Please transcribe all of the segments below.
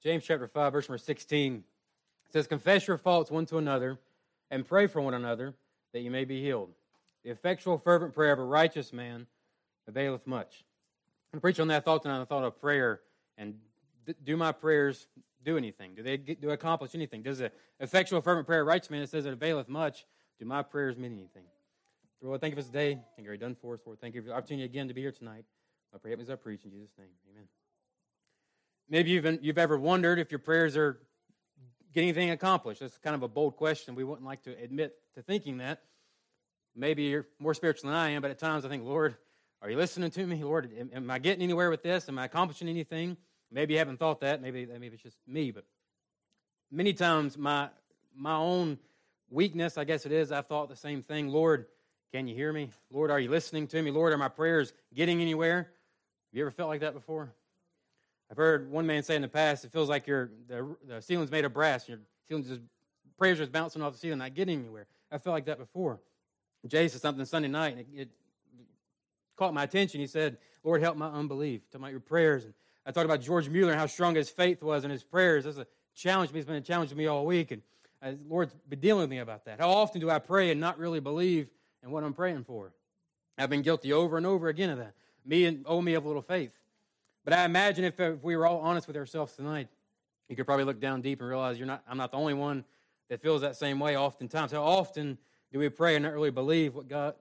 James chapter 5, verse number 16. It says, confess your faults one to another and pray for one another that you may be healed. The effectual, fervent prayer of a righteous man availeth much. I'm going to preach on that thought tonight, the thought of prayer. And do my prayers do anything? Do they accomplish anything? Does the effectual, fervent prayer of a righteous man, it says it availeth much, do my prayers mean anything? Lord, thank you for this day. Thank you for what you've done for us, Lord. Thank you for the opportunity again to be here tonight. I pray as I preach in Jesus' name. Amen. Maybe you've ever wondered if your prayers are getting anything accomplished. That's kind of a bold question. We wouldn't like to admit to thinking that. Maybe you're more spiritual than I am, but at times I think, Lord, are you listening to me? Lord, am I getting anywhere with this? Am I accomplishing anything? Maybe you haven't thought that. Maybe it's just me. But many times my own weakness, I guess it is, I've thought the same thing. Lord, can you hear me? Lord, are you listening to me? Lord, are my prayers getting anywhere? Have you ever felt like that before? I've heard one man say in the past, it feels like the ceiling's made of brass. Your ceiling's just, prayers just bouncing off the ceiling, not getting anywhere. I felt like that before. Jay said something Sunday night, and it caught my attention. He said, Lord, help my unbelief. Talking about your prayers. And I talked about George Mueller and how strong his faith was in his prayers. That's a challenge to me. It's been a challenge to me all week. And the Lord's been dealing with me about that. How often do I pray and not really believe in what I'm praying for? I've been guilty over and over again of that. Me of a little faith. But I imagine if we were all honest with ourselves tonight, you could probably look down deep and realize I'm not the only one that feels that same way oftentimes. How often do we pray and not really believe that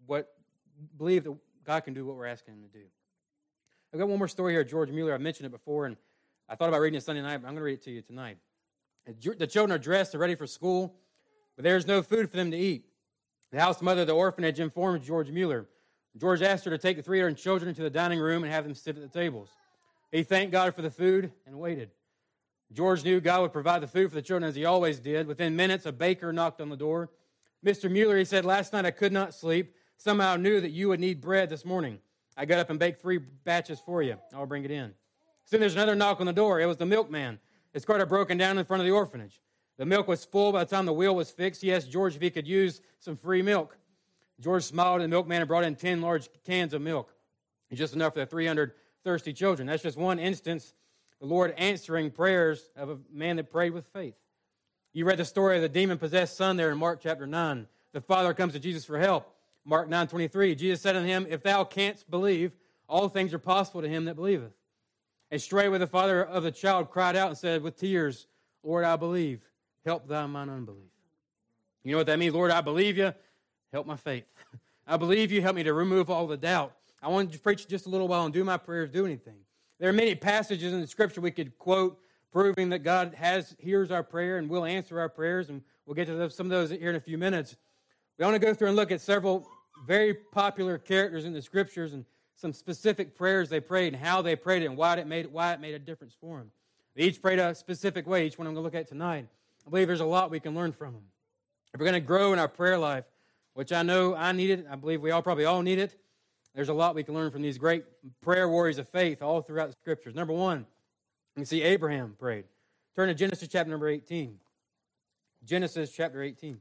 God can do what we're asking him to do? I've got one more story here, George Mueller. I've mentioned it before, and I thought about reading it Sunday night, but I'm going to read it to you tonight. The children are dressed, they're ready for school, but there's no food for them to eat. The house mother of the orphanage informed George Mueller. George asked her to take the 300 children into the dining room and have them sit at the tables. He thanked God for the food and waited. George knew God would provide the food for the children as he always did. Within minutes, a baker knocked on the door. Mr. Mueller, he said, last night I could not sleep. Somehow I knew that you would need bread this morning. I got up and baked 3 batches for you. I'll bring it in. Soon there's another knock on the door. It was the milkman. His cart had broken down in front of the orphanage. The milk was full by the time the wheel was fixed. He asked George if he could use some free milk. George smiled, and the milkman had brought in 10 large cans of milk. It's just enough for the 300 thirsty children. That's just one instance, the Lord answering prayers of a man that prayed with faith. You read the story of the demon-possessed son there in Mark chapter 9. The father comes to Jesus for help. Mark 9:23. Jesus said unto him, if thou canst believe, all things are possible to him that believeth. And straightway the father of the child cried out and said with tears, Lord, I believe. Help thou mine unbelief. You know what that means? Lord, I believe you. Help my faith. I believe you. Help me to remove all the doubt. I want to preach just a little while and do my prayers, do anything. There are many passages in the Scripture we could quote proving that God hears our prayer and will answer our prayers, and we'll get to some of those here in a few minutes. We want to go through and look at several very popular characters in the Scriptures and some specific prayers they prayed and how they prayed it and why it made a difference for them. They each prayed a specific way, each one I'm going to look at tonight. I believe there's a lot we can learn from them. If we're going to grow in our prayer life, which I know I need it, I believe we probably all need it, there's a lot we can learn from these great prayer warriors of faith all throughout the Scriptures. Number one, you can see Abraham prayed. Turn to Genesis chapter number 18. Genesis chapter 18.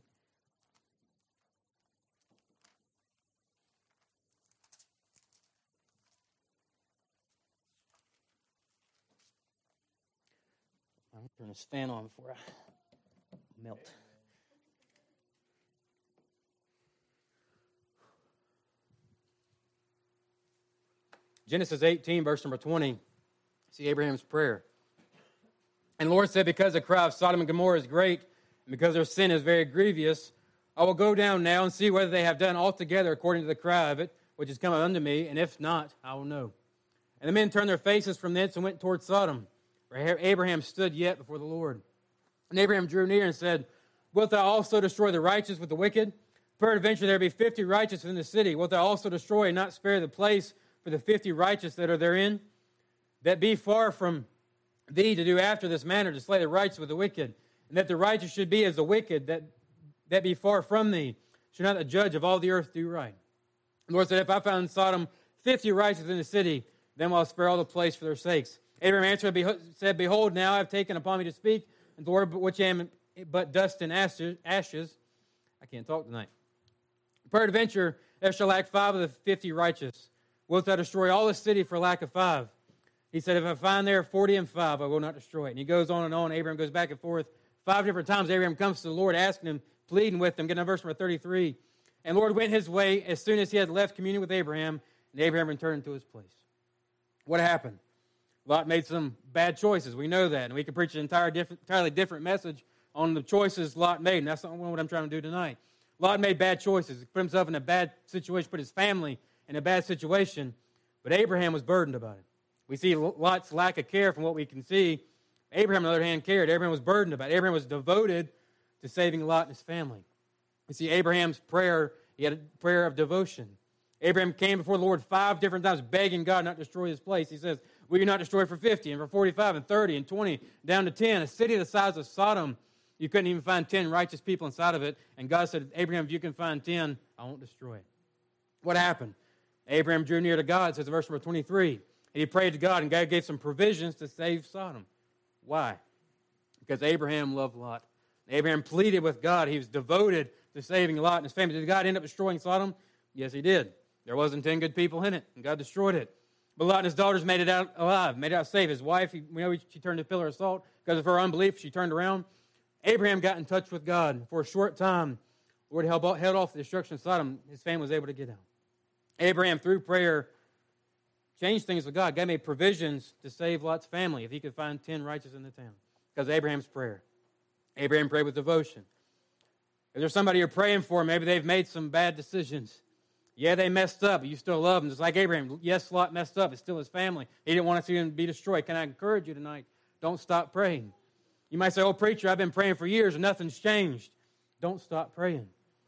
I'll turn this fan on before I melt. Genesis 18, verse number 20. See Abraham's prayer. And the Lord said, because the cry of Sodom and Gomorrah is great, and because their sin is very grievous, I will go down now and see whether they have done altogether according to the cry of it, which is come unto me, and if not, I will know. And the men turned their faces from thence and went toward Sodom, where Abraham stood yet before the Lord. And Abraham drew near and said, wilt thou also destroy the righteous with the wicked? Peradventure there be 50 righteous in the city. Wilt thou also destroy and not spare the place for the 50 righteous that are therein? That be far from thee to do after this manner, to slay the righteous with the wicked, and that the righteous should be as the wicked, that be far from thee. Should not the judge of all the earth do right? The Lord said, if I found in Sodom 50 righteous in the city, then will I spare all the place for their sakes. Abraham answered, said, behold, now I have taken upon me to speak, and the word which am but dust and ashes. I can't talk tonight. Peradventure there shall lack 5 of the 50 righteous. Wilt thou destroy all the city for lack of 5? He said, if I find there 40 and 5, I will not destroy it. And he goes on and on. Abraham goes back and forth. 5 different times Abraham comes to the Lord, asking him, pleading with him. Get to verse number 33. And the Lord went his way as soon as he had left communion with Abraham, and Abraham returned to his place. What happened? Lot made some bad choices. We know that. And we could preach an entirely different message on the choices Lot made. And that's not what I'm trying to do tonight. Lot made bad choices. He put himself in a bad situation, put his family in a bad situation. But Abraham was burdened about it. We see Lot's lack of care from what we can see. Abraham, on the other hand, cared. Abraham was burdened about it. Abraham was devoted to saving Lot and his family. We see Abraham's prayer. He had a prayer of devotion. Abraham came before the Lord 5 different times, begging God not to destroy his place. He says, will you not destroy for 50 and for 45 and 30 and 20, down to 10? A city the size of Sodom, you couldn't even find 10 righteous people inside of it. And God said, Abraham, if you can find 10, I won't destroy it. What happened? Abraham drew near to God, says in verse number 23. And he prayed to God, and God gave some provisions to save Sodom. Why? Because Abraham loved Lot. Abraham pleaded with God. He was devoted to saving Lot and his family. Did God end up destroying Sodom? Yes, he did. There wasn't 10 good people in it, and God destroyed it. But Lot and his daughters made it out alive, made it out safe. His wife, we know she turned a pillar of salt. Because of her unbelief, she turned around. Abraham got in touch with God. For a short time, the Lord held off the destruction of Sodom. His family was able to get out. Abraham, through prayer, changed things with God. God made provisions to save Lot's family if he could find 10 righteous in the town. Because of Abraham's prayer. Abraham prayed with devotion. If there's somebody you're praying for, maybe they've made some bad decisions. Yeah, they messed up, but you still love them. Just like Abraham. Yes, Lot messed up. It's still his family. He didn't want to see him be destroyed. Can I encourage you tonight? Don't stop praying. You might say, oh, preacher, I've been praying for years and nothing's changed. Don't stop praying.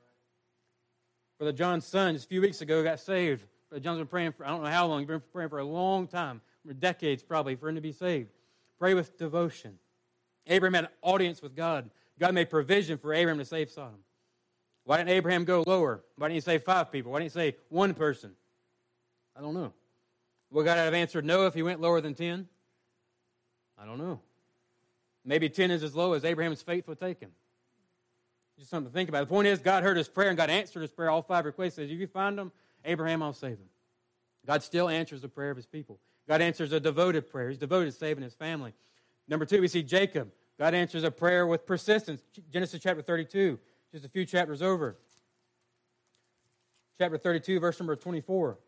Brother John's son, just a few weeks ago, got saved. Brother John's been praying for, I don't know how long, he's been praying for a long time, for decades probably, for him to be saved. Pray with devotion. Abraham had an audience with God. God made provision for Abraham to save Sodom. Why didn't Abraham go lower? Why didn't he say 5 people? Why didn't he say 1 person? I don't know. Would God have answered no if he went lower than 10? I don't know. Maybe 10 is as low as Abraham's faith would take him. Just something to think about. The point is, God heard his prayer and God answered his prayer. All 5 requests. Says, if you find them, Abraham, I'll save them. God still answers the prayer of his people. God answers a devoted prayer. He's devoted to saving his family. Number 2, we see Jacob. God answers a prayer with persistence. Genesis chapter 32, just a few chapters over. Chapter 32, verse number 24.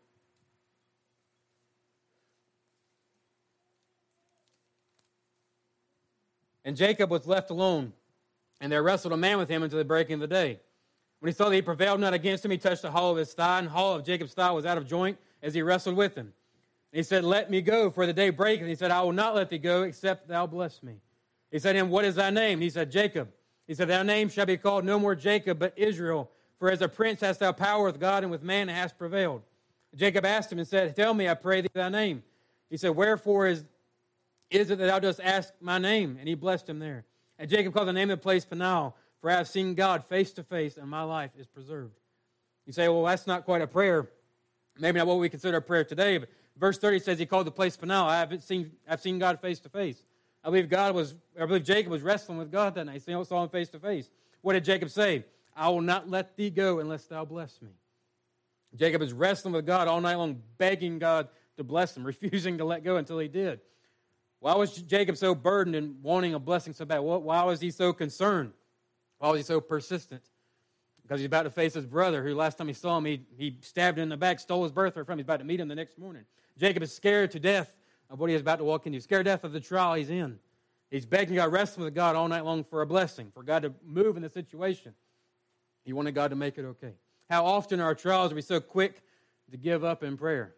And Jacob was left alone, and there wrestled a man with him until the breaking of the day. When he saw that he prevailed not against him, he touched the hollow of his thigh, and the hollow of Jacob's thigh was out of joint as he wrestled with him. And he said, let me go, for the day breaketh. And he said, I will not let thee go, except thou bless me. He said to him, what is thy name? And he said, Jacob. He said, thy name shall be called no more Jacob, but Israel. For as a prince hast thou power with God, and with man hast prevailed. Jacob asked him and said, tell me, I pray thee, thy name. He said, wherefore is it that thou dost ask my name? And he blessed him there. And Jacob called the name of the place Peniel, for I have seen God face to face, and my life is preserved. You say, well, that's not quite a prayer. Maybe not what we consider a prayer today, but verse 30 says he called the place Peniel. I've seen God face to face. I believe Jacob was wrestling with God that night. He saw him face to face. What did Jacob say? I will not let thee go unless thou bless me. Jacob is wrestling with God all night long, begging God to bless him, refusing to let go until he did. Why was Jacob so burdened and wanting a blessing so bad? Why was he so concerned? Why was he so persistent? Because he's about to face his brother, who last time he saw him, he stabbed him in the back, stole his birthright from him. He's about to meet him the next morning. Jacob is scared to death of what he is about to walk into. Scared to death of the trial he's in. He's begging God, wrestling with God all night long for a blessing, for God to move in the situation. He wanted God to make it okay. How often our trials are we so quick to give up in prayer?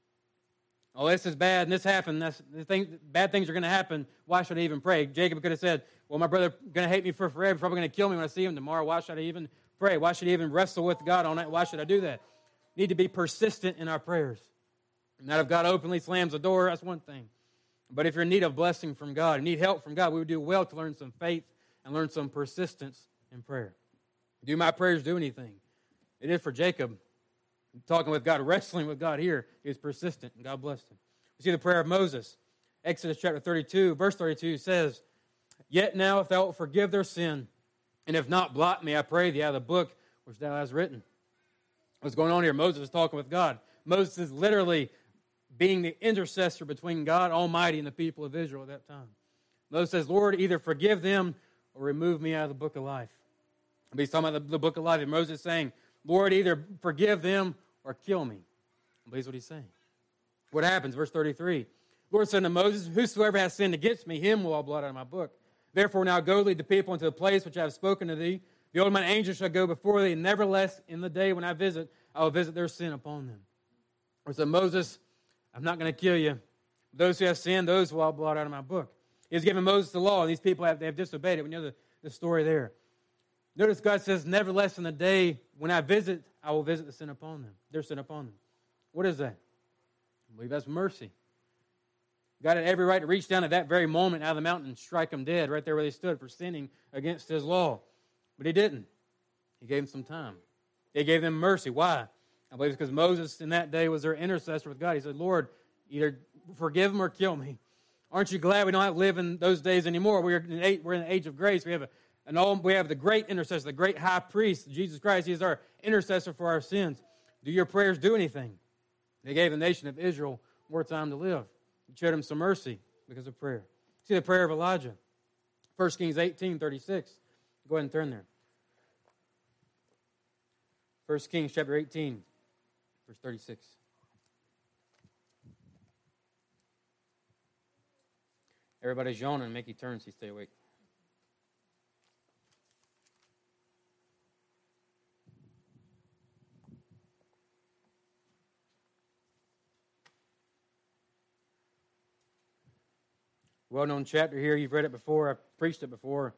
Oh, this is bad, and this happened. Bad things are going to happen. Why should I even pray? Jacob could have said, well, my brother's going to hate me for forever, probably going to kill me when I see him tomorrow. Why should I even pray? Why should I even wrestle with God all night? Why should I do that? We need to be persistent in our prayers. Not if God openly slams the door, that's one thing. But if you're in need of blessing from God, need help from God, we would do well to learn some faith and learn some persistence in prayer. Do my prayers do anything? It is for Jacob. Talking with God, wrestling with God here. He was persistent, and God blessed him. We see the prayer of Moses. Exodus chapter 32, verse 32 says, yet now if thou wilt forgive their sin, and if not, blot me, I pray thee, out of the book which thou hast written. What's going on here? Moses is talking with God. Moses is literally being the intercessor between God Almighty and the people of Israel at that time. Moses says, Lord, either forgive them or remove me out of the book of life. But he's talking about the book of life. And Moses is saying, Lord, either forgive them or kill me. I believe that's what he's saying. What happens? Verse 33. Lord said to Moses, whosoever has sinned against me, him will I blot out of my book. Therefore now go lead the people into the place which I have spoken to thee. The old man angel shall go before thee, and nevertheless in the day when I will visit their sin upon them. Or said Moses, I'm not going to kill you. Those who have sinned, those will I blot out of my book. He's given Moses the law, and these people have disobeyed it. We know the story there. Notice God says, nevertheless in the day when I will visit the sin upon them, their sin upon them. What is that? I believe that's mercy. God had every right to reach down at that very moment out of the mountain and strike them dead right there where they stood for sinning against his law. But he didn't. He gave them some time. He gave them mercy. Why? I believe it's because Moses in that day was their intercessor with God. He said, Lord, either forgive them or kill me. Aren't you glad we don't have to live in those days anymore? We're in the age of grace. We have the great intercessor, the great high priest, Jesus Christ. He is our intercessor for our sins. Do your prayers do anything? They gave the nation of Israel more time to live. He showed them some mercy because of prayer. See the prayer of Elijah. 1 Kings 18:36. Go ahead and turn there. 1 Kings chapter 18, verse 36. Everybody's yawning. Make you turn so you stay awake. Well-known chapter here. You've read it before. I've preached it before.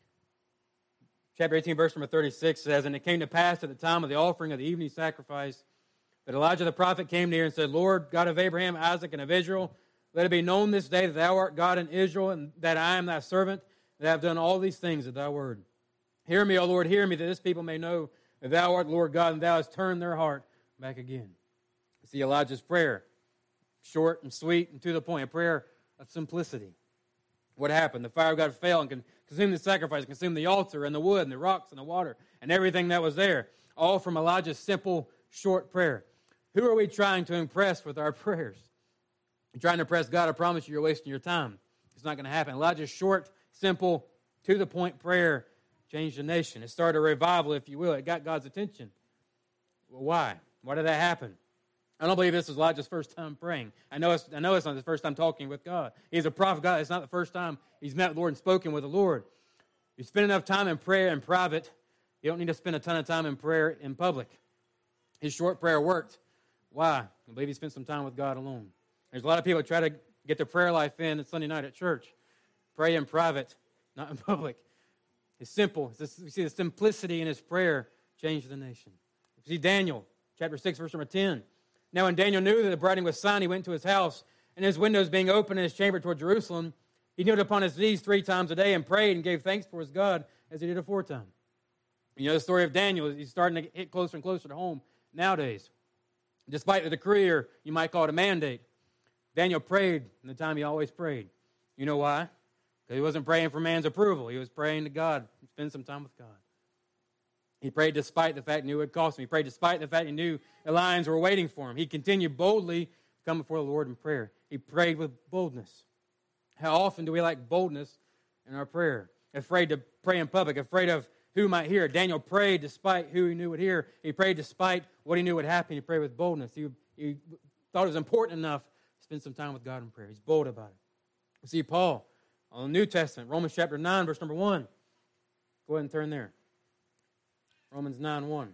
Chapter 18, verse number 36 says, And it came to pass at the time of the offering of the evening sacrifice that Elijah the prophet came near and said, Lord, God of Abraham, Isaac, and of Israel, let it be known this day that thou art God in Israel, and that I am thy servant, that I have done all these things at thy word. Hear me, O Lord, hear me, that this people may know that thou art Lord God, and thou hast turned their heart back again. See Elijah's prayer, short and sweet and to the point, a prayer of simplicity. What happened? The fire of God fell and consumed the sacrifice, consumed the altar and the wood and the rocks and the water and everything that was there, all from Elijah's simple, short prayer. Who are we trying to impress with our prayers? You're trying to impress God, I promise you, you're wasting your time. It's not going to happen. Elijah's short, simple, to-the-point prayer changed the nation. It started a revival, if you will. It got God's attention. Well, why? Why did that happen? I don't believe this is Elijah's first time praying. I know it's not his first time talking with God. He's a prophet of God. It's not the first time he's met the Lord and spoken with the Lord. You spend enough time in prayer in private, you don't need to spend a ton of time in prayer in public. His short prayer worked. Why? I believe he spent some time with God alone. There's a lot of people that try to get their prayer life in on Sunday night at church. Pray in private, not in public. It's simple. You see the simplicity in his prayer changed the nation. You see Daniel, chapter 6, verse number 10. Now when Daniel knew that the writing was signed, he went to his house, and his windows being open in his chamber toward Jerusalem, he kneeled upon his knees 3 times a day and prayed and gave thanks for his God as he did aforetime. You know the story of Daniel. He's starting to get closer and closer to home nowadays. Despite the decree, or you might call it a mandate, Daniel prayed in the time he always prayed. You know why? Because he wasn't praying for man's approval. He was praying to God. Spend some time with God. He prayed despite the fact he knew it would cost him. He prayed despite the fact he knew the lions were waiting for him. He continued boldly to come before the Lord in prayer. He prayed with boldness. How often do we lack boldness in our prayer? Afraid to pray in public, afraid of who might hear. Daniel prayed despite who he knew would hear. He prayed despite what he knew would happen. He prayed with boldness. He thought it was important enough to spend some time with God in prayer. He's bold about it. We see Paul on the New Testament, Romans chapter 9, verse number 1. Go ahead and turn there. Romans 9:1.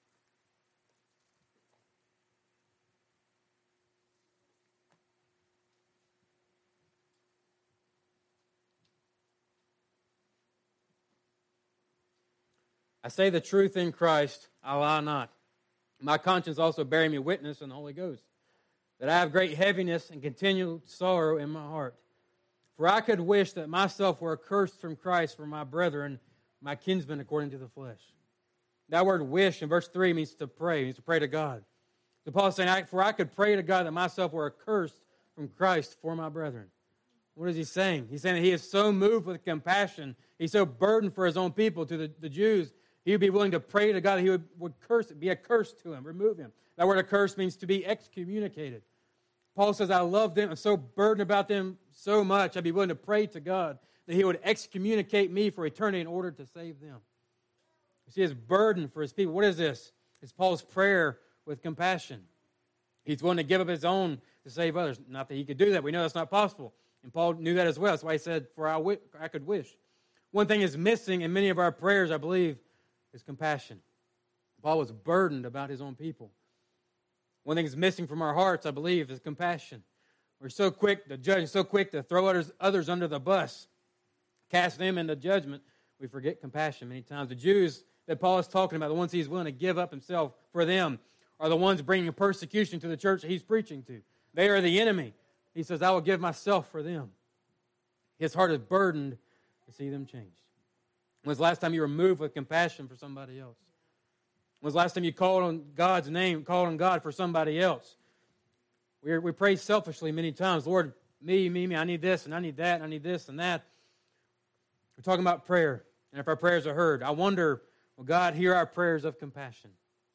I say the truth in Christ, I lie not. My conscience also bearing me witness in the Holy Ghost, that I have great heaviness and continual sorrow in my heart. For I could wish that myself were accursed from Christ for my brethren, my kinsmen according to the flesh. That word wish in verse 3 means to pray. It means to pray to God. So Paul is saying, for I could pray to God that myself were accursed from Christ for my brethren. What is he saying? He's saying that he is so moved with compassion. He's so burdened for his own people, to the Jews. He would be willing to pray to God that he would curse it, be a curse to him, remove him. That word accursed means to be excommunicated. Paul says, I love them. I'm so burdened about them so much, I'd be willing to pray to God that he would excommunicate me for eternity in order to save them. You see his burden for his people. What is this? It's Paul's prayer with compassion. He's willing to give up his own to save others. Not that he could do that. We know that's not possible. And Paul knew that as well. That's why he said, for I could wish. One thing is missing in many of our prayers, I believe, is compassion. Paul was burdened about his own people. One thing that's missing from our hearts, I believe, is compassion. We're so quick to judge, so quick to throw others under the bus, cast them into judgment. We forget compassion many times. The Jews that Paul is talking about, the ones he's willing to give up himself for them, are the ones bringing persecution to the church that he's preaching to. They are the enemy. He says, I will give myself for them. His heart is burdened to see them changed. When was the last time you were moved with compassion for somebody else? When was the last time you called on God's name, called on God for somebody else? We pray selfishly many times. Lord, me, I need this, and I need that, and I need this and that. We're talking about prayer, and if our prayers are heard. I wonder, will God hear our prayers of compassion?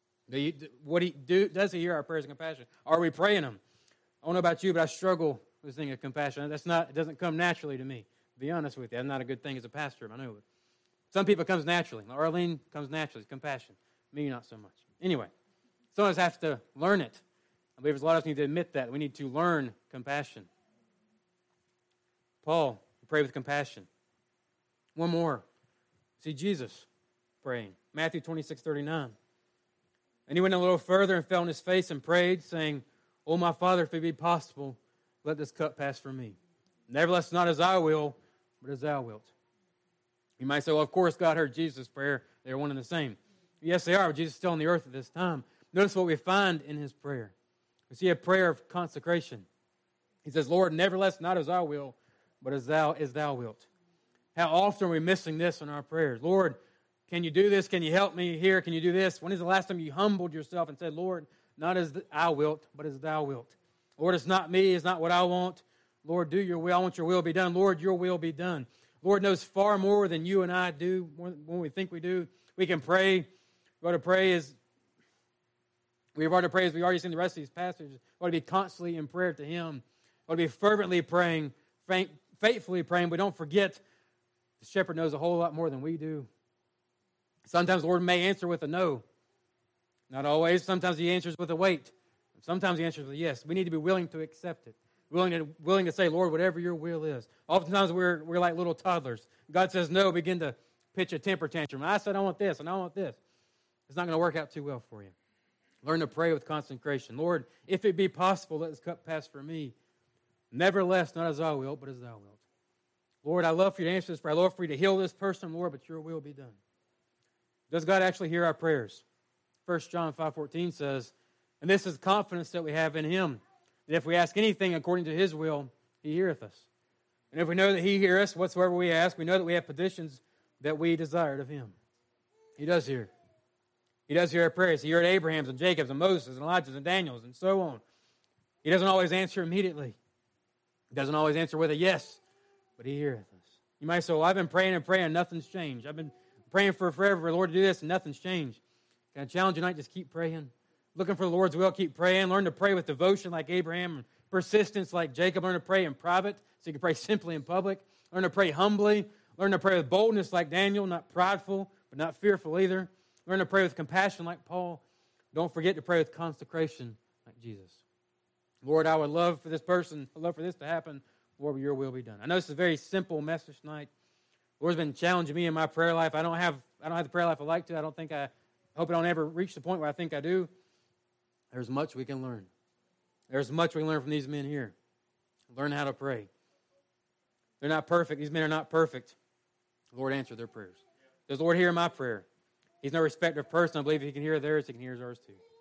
Does he hear our prayers of compassion? Are we praying them? I don't know about you, but I struggle with this thing of compassion. It doesn't come naturally to me, to be honest with you. That's not a good thing as a pastor, I know it. Some people it comes naturally. Arlene comes naturally, compassion. Me, not so much. Anyway, some of us have to learn it. I believe there's a lot of us need to admit that. We need to learn compassion. Paul, pray with compassion. One more. See Jesus praying. Matthew 26:39. And he went a little further and fell on his face and prayed, saying, O my Father, if it be possible, let this cup pass from me. Nevertheless, not as I will, but as thou wilt. You might say, well, of course God heard Jesus' prayer. They're one and the same. Yes, they are, but Jesus is still on the earth at this time. Notice what we find in his prayer. We see a prayer of consecration. He says, Lord, nevertheless, not as I will, but as thou wilt. How often are we missing this in our prayers? Lord, can you do this? Can you help me here? Can you do this? When is the last time you humbled yourself and said, Lord, not as I wilt, but as thou wilt? Lord, it's not me. It's not what I want. Lord, do your will. I want your will be done. Lord, your will be done. Lord knows far more than you and I do when we think we do. We can pray. We've already seen the rest of these passages. We ought to be constantly in prayer to him. We ought to be fervently praying, faithfully praying, but don't forget the shepherd knows a whole lot more than we do. Sometimes the Lord may answer with a no. Not always. Sometimes he answers with a wait. Sometimes he answers with a yes. We need to be willing to accept it. Willing to say, Lord, whatever your will is. Oftentimes we're like little toddlers. God says no, begin to pitch a temper tantrum. I said I want this, and I want this. It's not going to work out too well for you. Learn to pray with consecration. Lord, if it be possible, let this cup pass from me. Nevertheless, not as I will, but as thou wilt. Lord, I love for you to answer this prayer. I love for you to heal this person, Lord, but your will be done. Does God actually hear our prayers? 1 John 5:14 says, and this is confidence that we have in him, that if we ask anything according to his will, he heareth us. And if we know that he heareth us, whatsoever we ask, we know that we have petitions that we desired of him. He does hear. He does hear our prayers. He heard Abraham's and Jacob's and Moses and Elijah's and Daniel's and so on. He doesn't always answer immediately. He doesn't always answer with a yes, but he heareth us. You might say, well, I've been praying and praying, nothing's changed. I've been praying for forever, Lord, to do this, and nothing's changed. Can I challenge you tonight? Just keep praying. Looking for the Lord's will, keep praying. Learn to pray with devotion like Abraham, and persistence like Jacob. Learn to pray in private so you can pray simply in public. Learn to pray humbly. Learn to pray with boldness like Daniel, not prideful, but not fearful either. Learn to pray with compassion like Paul. Don't forget to pray with consecration like Jesus. Lord, I would love for this person, I'd love for this to happen. Lord, your will be done. I know this is a very simple message tonight. The Lord's been challenging me in my prayer life. I don't have the prayer life I like to. I hope I don't ever reach the point where I think I do. There's much we can learn. There's much we can learn from these men here. Learn how to pray. They're not perfect. These men are not perfect. The Lord answered their prayers. Does the Lord hear my prayer? He's no respecter of person. I believe if he can hear theirs, he can hear ours too.